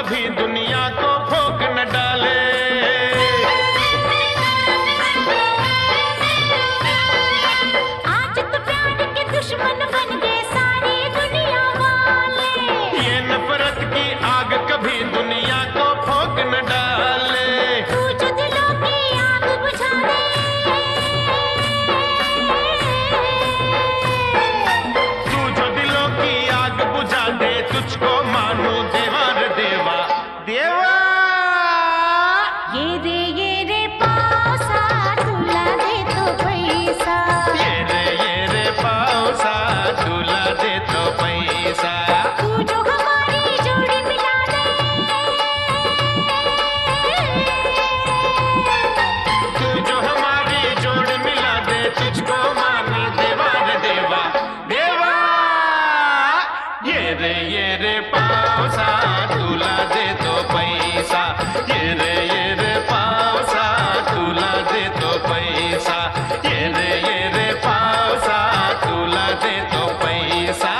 कभी दुनिया को भोग न डाले। आज तो प्यार के दुश्मन बन गए सारी दुनिया वाले। ये नफरत की आग कभी दुनिया को भोग न डाले। तू जो दिलों की आग बुझा दे, तू जो दिलों की आग बुझा दे, तुझको मानू देवा रे देवा देवा। ये रे पासा झूला दे तो पैसा। ये रे पाउसा झूला दे तो पैसा। तू जो हमारी जोड़ी मिला दे, तू जो हमारी जोड़ मिला दे, तुझको मानी देवा रे देवा देवा। ये रे पाउसा झूला दे तो पैसा। ये रे पाउसा झूला दे तो पैसा। ये रे पाउसा झूला दे तो पैसा।